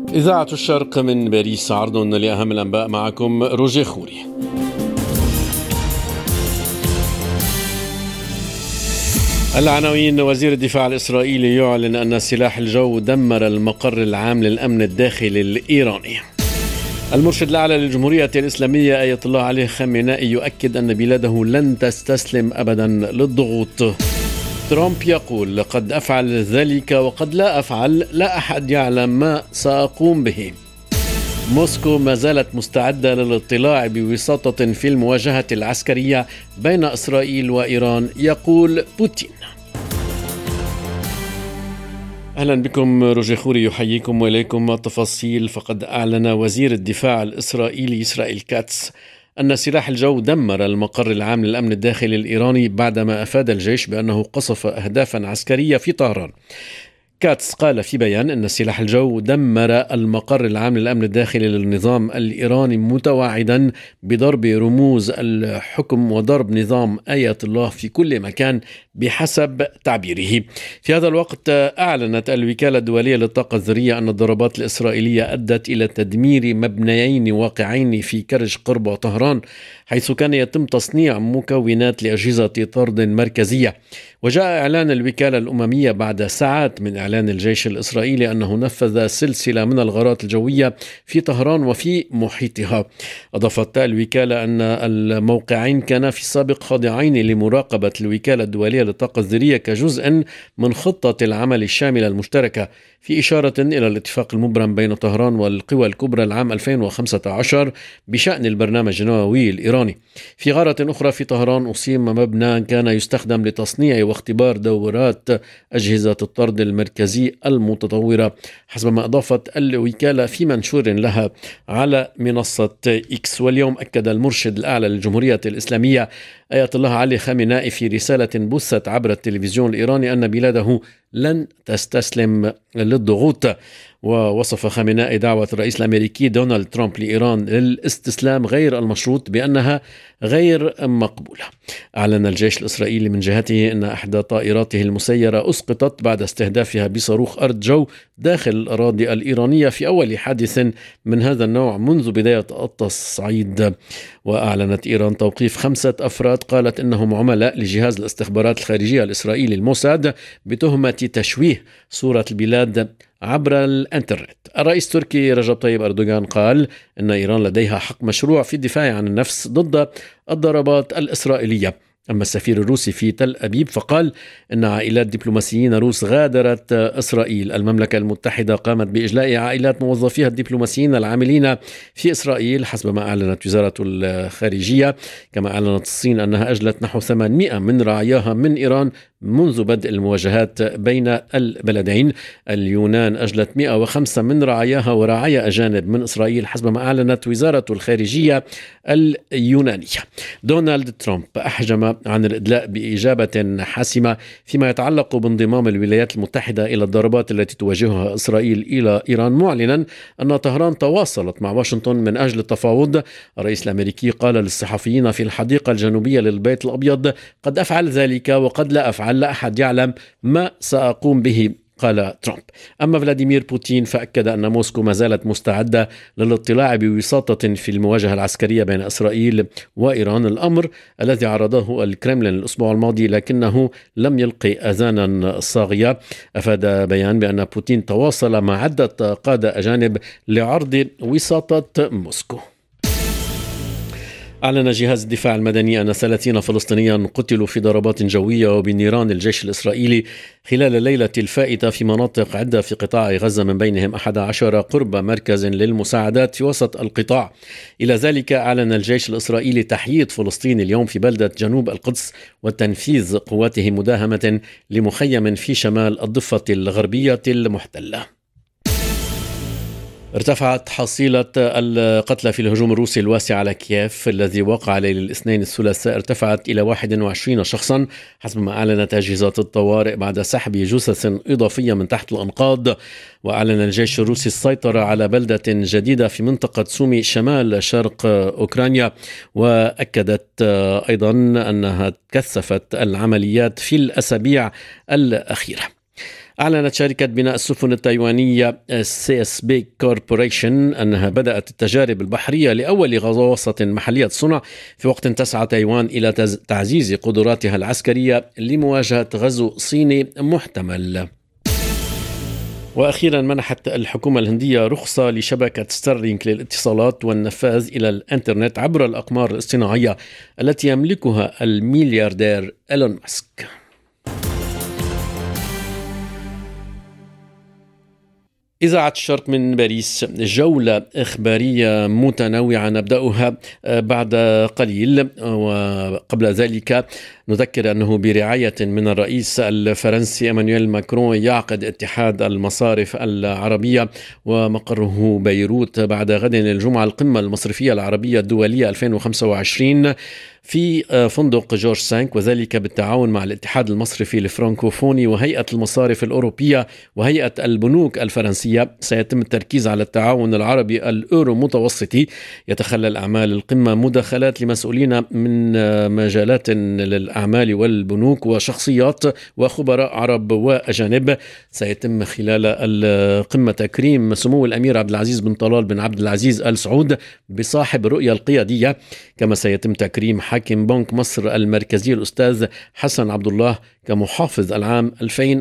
إذاعة الشرق من باريس، عرض لأهم الأنباء، معكم روجي خوري. العناوين: وزير الدفاع الإسرائيلي يعلن أن سلاح الجو دمر المقر العام للأمن الداخلي الإيراني. المرشد الأعلى للجمهورية الإسلامية آية الله علي خامنائي يؤكد أن بلاده لن تستسلم أبدا للضغوط. ترامب يقول: قد أفعل ذلك وقد لا أفعل، لا أحد يعلم ما سأقوم به. موسكو ما زالت مستعدة للاطلاع بوساطة في المواجهة العسكرية بين إسرائيل وإيران، يقول بوتين. أهلا بكم، روجي خوري يحييكم وإليكم التفاصيل. فقد أعلن وزير الدفاع الإسرائيلي إسرائيل كاتس أن سلاح الجو دمر المقر العام للأمن الداخلي الإيراني بعدما أفاد الجيش بأنه قصف أهدافا عسكرية في طهران. كاتس قال في بيان أن سلاح الجو دمر المقر العام للأمن الداخلي للنظام الإيراني، متوعدا بضرب رموز الحكم وضرب نظام آية الله في كل مكان بحسب تعبيره. في هذا الوقت أعلنت الوكالة الدولية للطاقة الذرية أن الضربات الإسرائيلية أدت إلى تدمير مبنيين واقعين في كرج قرب طهران، حيث كان يتم تصنيع مكونات لأجهزة طرد مركزية. وجاء إعلان الوكالة الأممية بعد ساعات من إعلان الجيش الإسرائيلي أنه نفذ سلسلة من الغارات الجوية في طهران وفي محيطها. أضافت الوكالة أن الموقعين كانا في السابق خاضعين لمراقبة الوكالة الدولية للطاقة الذرية كجزء من خطة العمل الشاملة المشتركة، في إشارة إلى الاتفاق المبرم بين طهران والقوى الكبرى العام 2015 بشأن البرنامج النووي الإيراني. في غارة أخرى في طهران أصيب مبنى كان يستخدم لتصنيع واختبار دورات أجهزة الطرد المركزي المتطورة، حسب ما أضافت الوكالة في منشور لها على منصة إكس. واليوم أكد المرشد الأعلى للجمهورية الإسلامية آية الله علي خامنائي في رسالة بثت عبر التلفزيون الإيراني أن بلاده لن تستسلم للضغوط. ووصف خامنائي دعوة الرئيس الأمريكي دونالد ترامب لإيران للاستسلام غير المشروط بأنها غير مقبولة. أعلن الجيش الإسرائيلي من جهته أن إحدى طائراته المسيرة أسقطت بعد استهدافها بصاروخ أرض جو داخل الأراضي الإيرانية في أول حادث من هذا النوع منذ بداية التصعيد. وأعلنت إيران توقيف 5 أفراد قالت إنهم عملاء لجهاز الاستخبارات الخارجية الإسرائيلي الموساد بتهمة تشويه صورة البلاد عبر الانترنت. الرئيس التركي رجب طيب أردوغان قال إن إيران لديها حق مشروع في الدفاع عن النفس ضد الضربات الإسرائيلية. أما السفير الروسي في تل أبيب فقال إن عائلات دبلوماسيين روس غادرت إسرائيل. المملكة المتحدة قامت بإجلاء عائلات موظفيها الدبلوماسيين العاملين في إسرائيل حسب ما أعلنت وزارة الخارجية. كما أعلنت الصين أنها أجلت نحو 800 من رعاياها من إيران منذ بدء المواجهات بين البلدين. اليونان أجلت 105 من رعاياها ورعايا أجانب من إسرائيل حسب ما أعلنت وزارة الخارجية اليونانية. دونالد ترامب أحجم عن الإدلاء بإجابة حاسمة فيما يتعلق بانضمام الولايات المتحدة إلى الضربات التي تواجهها إسرائيل إلى إيران، معلنا أن طهران تواصلت مع واشنطن من أجل التفاوض. الرئيس الأمريكي قال للصحفيين في الحديقة الجنوبية للبيت الأبيض: قد أفعل ذلك وقد لا أفعل، لا أحد يعلم ما سأقوم به، قال ترامب. أما فلاديمير بوتين فأكد أن موسكو ما زالت مستعدة للاطلاع بوساطة في المواجهة العسكرية بين إسرائيل وإيران، الأمر الذي عرضه الكرملين الأسبوع الماضي لكنه لم يلقي أذانا صاغية. أفاد بيان بأن بوتين تواصل مع عدة قادة أجانب لعرض وساطة موسكو. أعلن جهاز الدفاع المدني أن 30 فلسطينيا قتلوا في ضربات جوية وبنيران الجيش الإسرائيلي خلال الليلة الفائتة في مناطق عدة في قطاع غزة، من بينهم 11 قرب مركز للمساعدات في وسط القطاع. إلى ذلك أعلن الجيش الإسرائيلي تحييد فلسطين اليوم في بلدة جنوب القدس وتنفيذ قواته مداهمة لمخيم في شمال الضفة الغربية المحتلة. ارتفعت حصيلة القتلى في الهجوم الروسي الواسع على كييف الذي وقع ليلة الاثنين الثلاثاء، ارتفعت إلى 21 شخصا حسب ما أعلنت أجهزة الطوارئ بعد سحب جثث إضافية من تحت الأنقاض. وأعلن الجيش الروسي السيطرة على بلدة جديدة في منطقة سومي شمال شرق أوكرانيا، وأكدت أيضا أنها كثفت العمليات في الأسابيع الأخيرة. أعلنت شركة بناء السفن التايوانية CSB كوربوريشن أنها بدأت التجارب البحرية لأول غواصة محلية الصنع في وقت تسعى تايوان إلى تعزيز قدراتها العسكرية لمواجهة غزو صيني محتمل. وأخيرا منحت الحكومة الهندية رخصة لشبكة ستارلينك للاتصالات والنفاذ إلى الإنترنت عبر الأقمار الاصطناعية التي يملكها الملياردير إيلون ماسك. إذاعة الشرق من باريس، جولة إخبارية متنوعة نبدأها بعد قليل. وقبل ذلك نذكر أنه برعاية من الرئيس الفرنسي إيمانويل ماكرون يعقد اتحاد المصارف العربية ومقره بيروت بعد غد الجمعة القمة المصرفية العربية الدولية 2025 في فندق جورج سانك، وذلك بالتعاون مع الاتحاد المصرفي الفرنكوفوني وهيئة المصارف الأوروبية وهيئة البنوك الفرنسية. سيتم التركيز على التعاون العربي الأورو متوسطي. يتخلل أعمال القمة مداخلات لمسؤولين من مجالات للأعمال والبنوك وشخصيات وخبراء عرب وأجانب. سيتم خلال القمة تكريم سمو الأمير عبد العزيز بن طلال بن عبد العزيز آل سعود بصاحب الرؤية القيادية، كما سيتم تكريم حاكم بنك مصر المركزي الأستاذ حسن عبد الله كمحافظ العام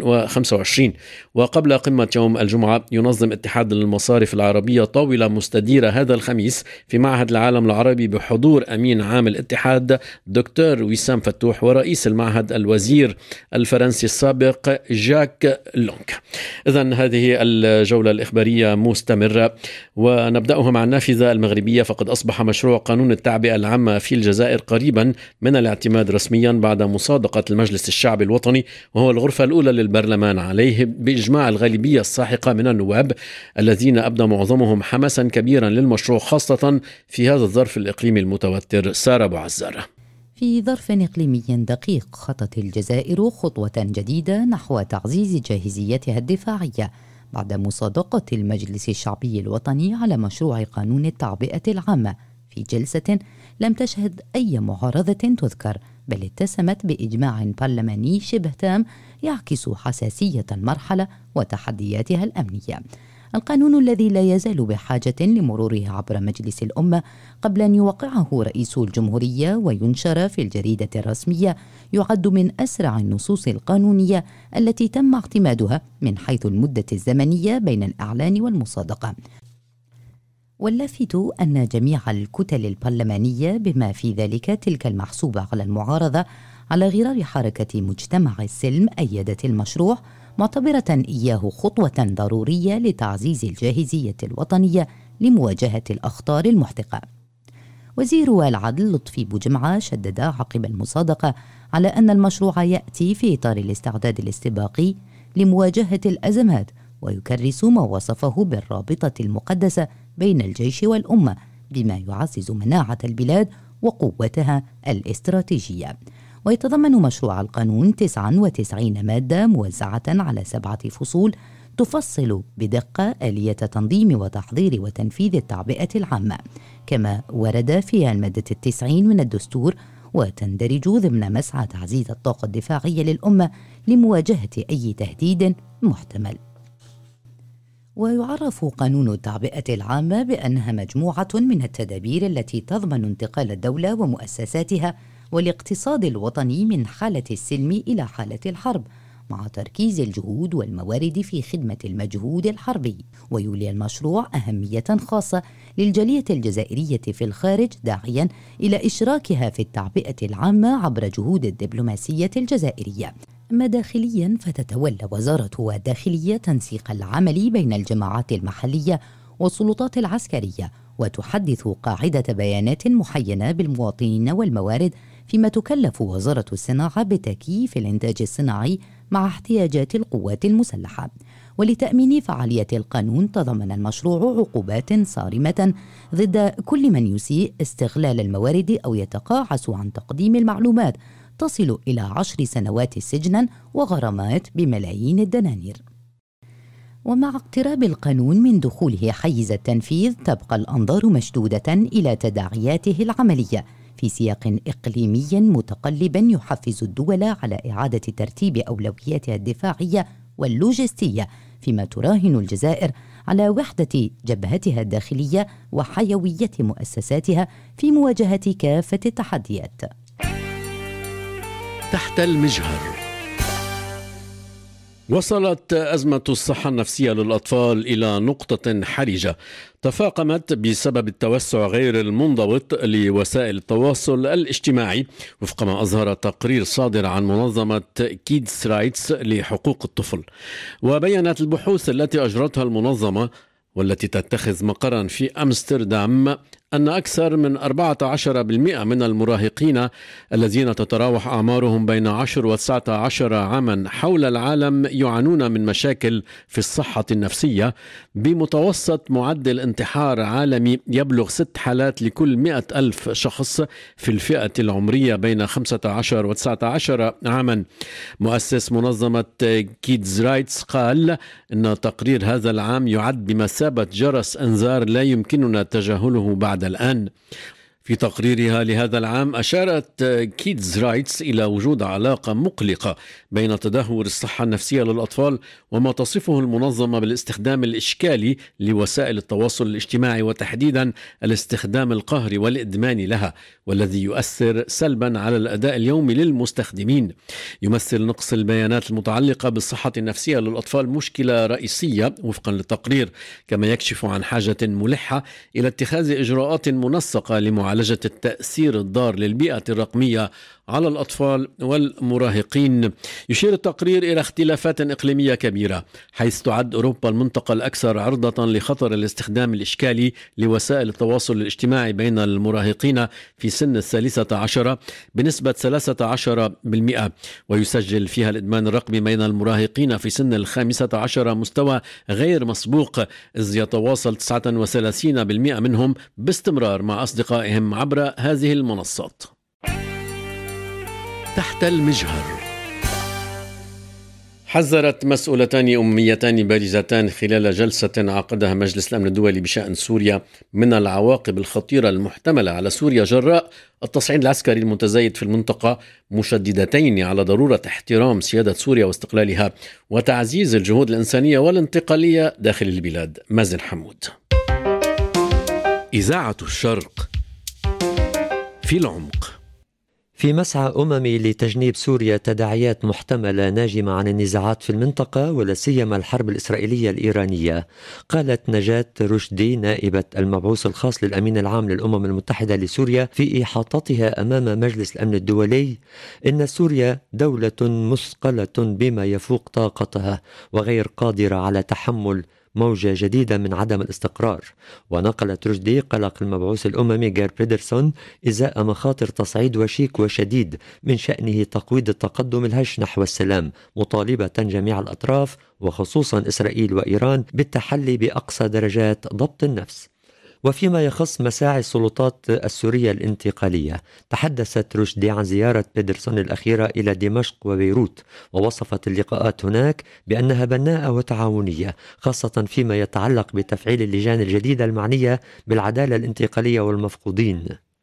2025. وقبل قمة يوم الجمعة ينظم اتحاد المصارف العربية طاولة مستديرة هذا الخميس في معهد العالم العربي بحضور أمين عام الاتحاد دكتور وسام فتوح ورئيس المعهد الوزير الفرنسي السابق جاك لونك. إذن هذه الجولة الإخبارية مستمرة، ونبدأها مع النافذة المغربية. فقد أصبح مشروع قانون التعبئة العامة في الجزائر قريبا من الاعتماد رسميا بعد مصادقة المجلس الشعبي الوطني، وهو الغرفة الأولى للبرلمان عليه بإجماع الغالبية الساحقة من النواب الذين أبدى معظمهم حماسا كبيرا للمشروع، خاصة في هذا الظرف الإقليمي المتوتر. سارة أبو عزارة. في ظرف إقليمي دقيق خطت الجزائر خطوة جديدة نحو تعزيز جاهزيتها الدفاعية بعد مصادقة المجلس الشعبي الوطني على مشروع قانون التعبئة العامة في جلسة لم تشهد أي معارضة تذكر، بل اتسمت بإجماع برلماني شبه تام يعكس حساسية المرحلة وتحدياتها الأمنية. القانون الذي لا يزال بحاجة لمروره عبر مجلس الأمة قبل أن يوقعه رئيس الجمهورية وينشر في الجريدة الرسمية يعد من أسرع النصوص القانونية التي تم اعتمادها من حيث المدة الزمنية بين الإعلان والمصادقة. واللافت أن جميع الكتل البرلمانية بما في ذلك تلك المحسوبة على المعارضة على غرار حركة مجتمع السلم أيدت المشروع، معتبرة إياه خطوة ضرورية لتعزيز الجاهزية الوطنية لمواجهة الأخطار المحتقة. وزير العدل لطفي بوجمعة شدد عقب المصادقة على أن المشروع يأتي في إطار الاستعداد الاستباقي لمواجهة الأزمات، ويكرس ما وصفه بالرابطة المقدسة بين الجيش والأمة بما يعزز مناعة البلاد وقوتها الاستراتيجية. ويتضمن مشروع القانون 99 مادة موزعة على 7 فصول تفصل بدقة آلية تنظيم وتحضير وتنفيذ التعبئة العامة، كما ورد فيها المادة 90 من الدستور، وتندرج ضمن مسعى تعزيز الطاقة الدفاعية للأمة لمواجهة أي تهديد محتمل. ويعرف قانون التعبئة العامة بأنها مجموعة من التدابير التي تضمن انتقال الدولة ومؤسساتها والاقتصاد الوطني من حالة السلم إلى حالة الحرب، مع تركيز الجهود والموارد في خدمة المجهود الحربي. ويولي المشروع أهمية خاصة للجالية الجزائرية في الخارج، داعيا إلى إشراكها في التعبئة العامة عبر جهود الدبلوماسية الجزائرية. أما داخليا فتتولى وزارة الداخلية تنسيق العمل بين الجماعات المحلية والسلطات العسكرية، وتحدث قاعدة بيانات محينة بالمواطنين والموارد، فيما تكلف وزارة الصناعة بتكييف الإنتاج الصناعي مع احتياجات القوات المسلحة. ولتأمين فعالية القانون تضمن المشروع عقوبات صارمة ضد كل من يسيء استغلال الموارد أو يتقاعس عن تقديم المعلومات، تصل إلى 10 سنوات سجنا وغرامات بملايين الدنانير. ومع اقتراب القانون من دخوله حيز التنفيذ تبقى الأنظار مشدودة إلى تداعياته العملية في سياق إقليمي متقلب يحفز الدول على إعادة ترتيب أولوياتها الدفاعية واللوجستية، فيما تراهن الجزائر على وحدة جبهتها الداخلية وحيوية مؤسساتها في مواجهة كافة التحديات. تحت المجهر. وصلت أزمة الصحة النفسية للأطفال إلى نقطة حرجة تفاقمت بسبب التوسع غير المنضبط لوسائل التواصل الاجتماعي، وفق ما أظهر تقرير صادر عن منظمة كيدز رايتس لحقوق الطفل. وبيّنت البحوث التي أجرتها المنظمة والتي تتخذ مقرا في أمستردام أن أكثر من 14% من المراهقين الذين تتراوح أعمارهم بين 10 و19 عاما حول العالم يعانون من مشاكل في الصحة النفسية، بمتوسط معدل انتحار عالمي يبلغ 6 حالات لكل 100,000 شخص في الفئة العمرية بين 15 و19 عاما. مؤسس منظمة كيدز رايتس قال إن تقرير هذا العام يعد بمثابة جرس إنذار لا يمكننا تجاهله بعد الآن. في تقريرها لهذا العام أشارت كيدز رايتس إلى وجود علاقة مقلقة بين تدهور الصحة النفسية للأطفال وما تصفه المنظمة بالاستخدام الإشكالي لوسائل التواصل الاجتماعي، وتحديدا الاستخدام القهري والإدمان لها، والذي يؤثر سلبا على الأداء اليومي للمستخدمين. يمثل نقص البيانات المتعلقة بالصحة النفسية للأطفال مشكلة رئيسية وفقا للتقرير، كما يكشف عن حاجة ملحة إلى اتخاذ إجراءات منسقة لمعالجة التأثير الضار للبيئة الرقمية على الأطفال والمراهقين. يشير التقرير إلى اختلافات إقليمية كبيرة، حيث تعد أوروبا المنطقة الأكثر عرضة لخطر الاستخدام الإشكالي لوسائل التواصل الاجتماعي بين المراهقين في سن 13 بنسبة 13%، ويسجل فيها الإدمان الرقمي بين المراهقين في سن 15 مستوى غير مسبوق، إذ يتواصل 39% منهم باستمرار مع أصدقائهم عبر هذه المنصات. تحت المجهر. حذرت مسؤولتان أمميتان بارزتان خلال جلسة عقدها مجلس الأمن الدولي بشأن سوريا من العواقب الخطيرة المحتملة على سوريا جراء التصعيد العسكري المتزايد في المنطقة، مشددتين على ضرورة احترام سيادة سوريا واستقلالها وتعزيز الجهود الإنسانية والانتقالية داخل البلاد. مازن حمود. إذاعة الشرق في العمق. في مسعى أممي لتجنيب سوريا تداعيات محتملة ناجمة عن النزاعات في المنطقة ولا سيما الحرب الإسرائيلية الإيرانية، قالت نجاة رشدي نائبة المبعوث الخاص للأمين العام للأمم المتحدة لسوريا في إحاطتها أمام مجلس الأمن الدولي إن سوريا دولة مثقلة بما يفوق طاقتها وغير قادرة على تحمل موجة جديدة من عدم الاستقرار. ونقلت رشدي قلق المبعوث الأممي جير بيدرسون إزاء مخاطر تصعيد وشيك وشديد من شأنه تقويض التقدم الهش نحو السلام، مطالبة جميع الأطراف وخصوصا إسرائيل وإيران بالتحلي بأقصى درجات ضبط النفس. وفيما يخص مساعي السلطات السورية الانتقالية، تحدثت رشدي عن زيارة بيدرسون الأخيرة إلى دمشق وبيروت، ووصفت اللقاءات هناك بأنها بناءة وتعاونية، خاصة فيما يتعلق بتفعيل اللجان الجديدة المعنية بالعدالة الانتقالية والمفقودين.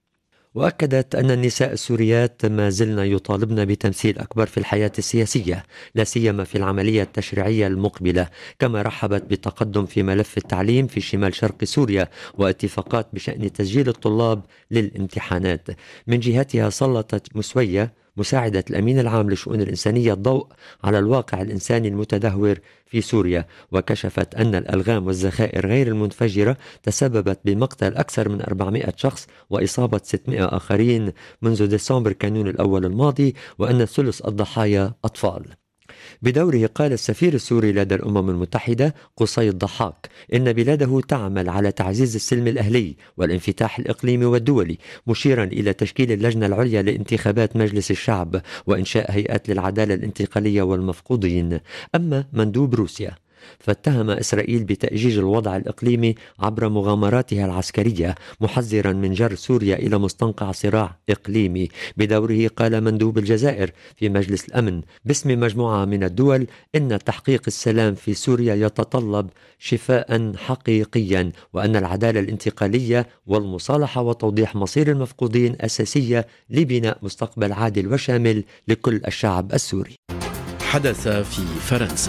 وأكدت أن النساء السوريات ما زلن يطالبن بتمثيل أكبر في الحياة السياسية، لا سيما في العملية التشريعية المقبلة، كما رحبت بالتقدم في ملف التعليم في شمال شرق سوريا واتفاقات بشأن تسجيل الطلاب للامتحانات. من جهتها سلطت مسوية مساعدة الأمين العام للشؤون الإنسانية الضوء على الواقع الإنساني المتدهور في سوريا، وكشفت أن الألغام والذخائر غير المنفجرة تسببت بمقتل أكثر من 400 شخص وإصابة 600 آخرين منذ ديسمبر كانون الأول الماضي، وأن ثلث الضحايا أطفال. بدوره قال السفير السوري لدى الأمم المتحدة قصي الضحاك إن بلاده تعمل على تعزيز السلم الأهلي والانفتاح الإقليمي والدولي، مشيرا إلى تشكيل اللجنة العليا لانتخابات مجلس الشعب وإنشاء هيئات للعدالة الانتقالية والمفقودين. أما مندوب روسيا فاتهم إسرائيل بتأجيج الوضع الإقليمي عبر مغامراتها العسكرية، محذرا من جر سوريا إلى مستنقع صراع إقليمي. بدوره قال مندوب الجزائر في مجلس الأمن باسم مجموعة من الدول إن تحقيق السلام في سوريا يتطلب شفاء حقيقيا، وأن العدالة الانتقالية والمصالحة وتوضيح مصير المفقودين أساسية لبناء مستقبل عادل وشامل لكل الشعب السوري. حدث في فرنسا.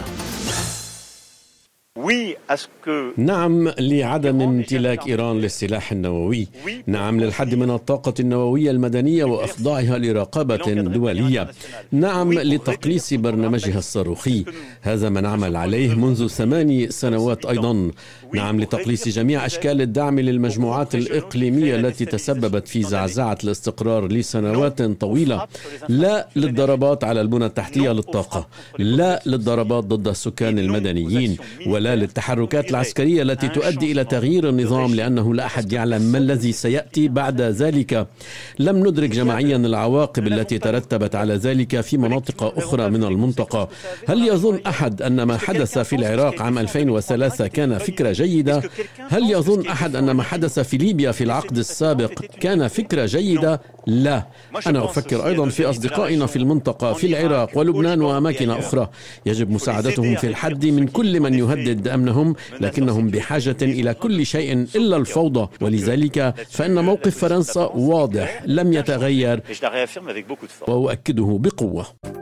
نعم لعدم امتلاك إيران للسلاح النووي، نعم للحد من الطاقة النووية المدنية وإخضاعها لرقابة دولية، نعم لتقليص برنامجها الصاروخي، هذا ما نعمل عليه منذ 8 سنوات أيضا، نعم لتقليص جميع أشكال الدعم للمجموعات الإقليمية التي تسببت في زعزعة الاستقرار لسنوات طويلة، لا للضربات على البنى التحتية للطاقة، لا للضربات ضد السكان المدنيين، ولا للتحركات العسكرية التي تؤدي إلى تغيير النظام، لأنه لا أحد يعلم ما الذي سيأتي بعد ذلك. لم ندرك جماعيا العواقب التي ترتبت على ذلك في مناطق أخرى من المنطقة. هل يظن أحد أن ما حدث في العراق عام 2003 كان فكرة جيدة؟ هل يظن أحد أن ما حدث في ليبيا في العقد السابق كان فكرة جيدة؟ لا. أنا أفكر أيضا في أصدقائنا في المنطقة في العراق ولبنان وأماكن أخرى، يجب مساعدتهم في الحد من كل من يهدد أمنهم، لكنهم بحاجة إلى كل شيء إلا الفوضى، ولذلك فإن موقف فرنسا واضح لم يتغير وأؤكده بقوة.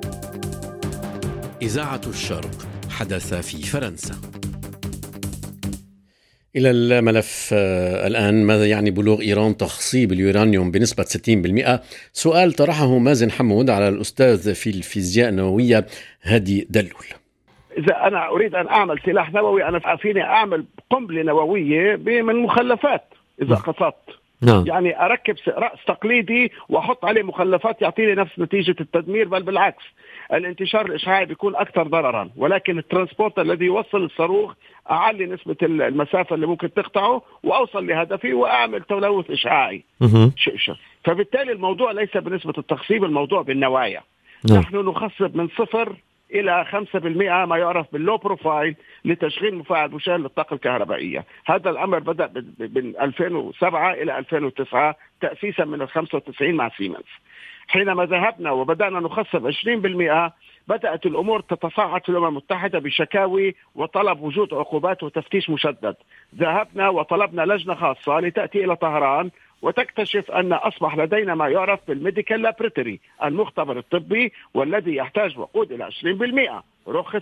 إذاعة الشرق حدث في فرنسا. إلى الملف الآن، ماذا يعني بلوغ إيران تخصيب اليورانيوم بنسبة 60%؟ سؤال طرحه مازن حمود على الأستاذ في الفيزياء النووية هادي دلول. إذا أنا أريد أن أعمل سلاح نووي، أنا فيني أعمل قنبلة نووية من مخلفات إذا قصدت. يعني أركب رأس تقليدي وأحط عليه مخلفات يعطيني نفس نتيجة التدمير، بل بالعكس الانتشار الإشعاعي بيكون أكثر ضررا، ولكن الترانسبورت الذي يوصل الصاروخ أعلي نسبة المسافة اللي ممكن تقطعه وأوصل لهدفي وأعمل تلوث إشعاعي. فبالتالي الموضوع ليس بنسبة التخصيب، الموضوع بالنوايا. نحن نخصب من 0 إلى 5% ما يعرف باللو بروفايل لتشغيل مفاعل مشال للطاقة الكهربائية. هذا الأمر بدأ من 2007 إلى 2009 تأسيسا من 95 مع سيمنز. حينما ذهبنا وبدأنا نخصب 20% بدأت الأمور تتصاعد في الأمم المتحدة بشكاوي وطلب وجود عقوبات وتفتيش مشدد. ذهبنا وطلبنا لجنة خاصة لتأتي إلى طهران وتكتشف أن أصبح لدينا ما يعرف بالميديكال لابريتري، المختبر الطبي، والذي يحتاج وقود إلى 20%. رخص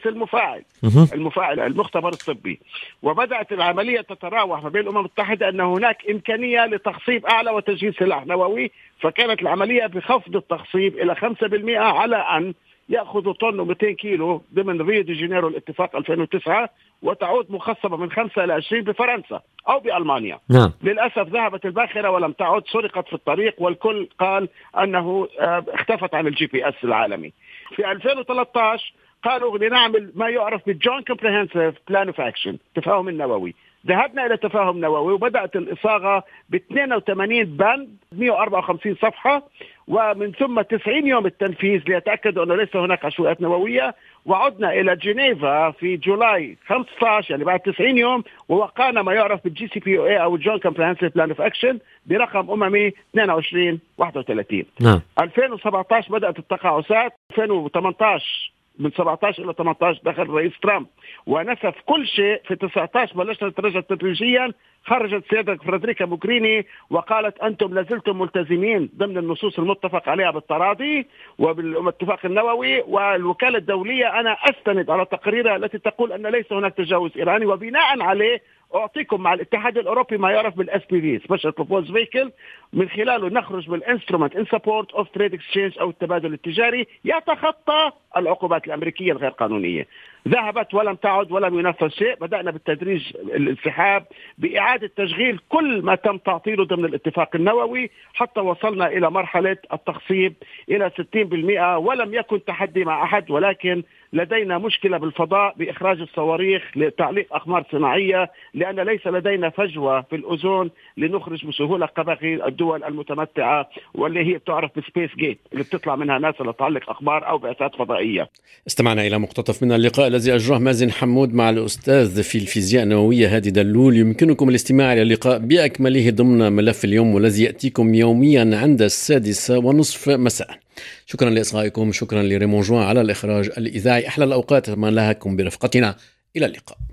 المفاعل المختبر الطبي، وبدأت العملية تتراوح ما بين الأمم المتحدة أن هناك إمكانية لتخصيب أعلى وتجهيز سلاح نووي، فكانت العملية بخفض التخصيب إلى 5% على أن يأخذوا طن و200 كيلو ضمن ريو دي جانيرو الاتفاق 2009، وتعود مخصبة من 5 إلى 20 بفرنسا أو بألمانيا. للأسف ذهبت الباخرة ولم تعد، سرقت في الطريق، والكل قال أنه اختفت عن الGPS العالمي. في 2013 قالوا لنعمل ما يعرف بالجون كومبريهنسيف بلان اوف اكشن، تفاهم النووي. ذهبنا إلى تفاهم نووي وبدأت الإصاغة ب 82 بند 154 صفحة، ومن ثم 90 يوم التنفيذ ليتأكدوا أنه ليس هناك عشوائيات نووية. وعدنا إلى جنيفا في جولاي 15 يعني بعد 90 يوم، ووقعنا ما يعرف بالGCPOA أو الجون كومبريهنسيف بلان اوف اكشن برقم أممي 2231. 2017 بدأت التقاعسات. 2018 من 17 إلى 18 دخل الرئيس ترامب ونسف كل شيء. في 19 بلشنا نتراجع تدريجيا. خرجت سيادة فريدريكا موغريني وقالت أنتم لازلتم ملتزمين ضمن النصوص المتفق عليها بالتراضي وبالاتفاق النووي، والوكالة الدولية أنا أستند على تقريرها التي تقول أن ليس هناك تجاوز إيراني، وبناء عليه أعطيكم مع الاتحاد الأوروبي ما يعرف بالSPV Special Proposed Vehicle، من خلاله نخرج بالإنسترومنت in support of trade exchange أو التبادل التجاري يتخطى العقوبات الأمريكية الغير قانونية. ذهبت ولم تعد ولم ينفذ شيء. بدأنا بالتدريج الانسحاب بإعادة تشغيل كل ما تم تعطيله ضمن الاتفاق النووي، حتى وصلنا إلى مرحلة التخصيب إلى 60%. ولم يكن تحدي مع أحد، ولكن لدينا مشكلة بالفضاء بإخراج الصواريخ لتعليق أقمار صناعية، لأن ليس لدينا فجوة في الأوزون لنخرج بسهولة كباقي الدول المتمتعة، واللي هي بتعرف بسبيس جيت اللي بتطلع منها ناس لتعلق أقمار أو بعثات فضائية. استمعنا إلى مقتطف من اللقاء الذي أجراه مازن حمود مع الأستاذ في الفيزياء النووية هادي دلول. يمكنكم الاستماع إلى اللقاء بأكمله ضمن ملف اليوم، والذي يأتيكم يوميا عند 6:30 مساء. شكرا لإصغائكم، شكرا لريمون جوان على الإخراج الإذاعي. أحلى الأوقات ما لهكم برفقتنا، إلى اللقاء.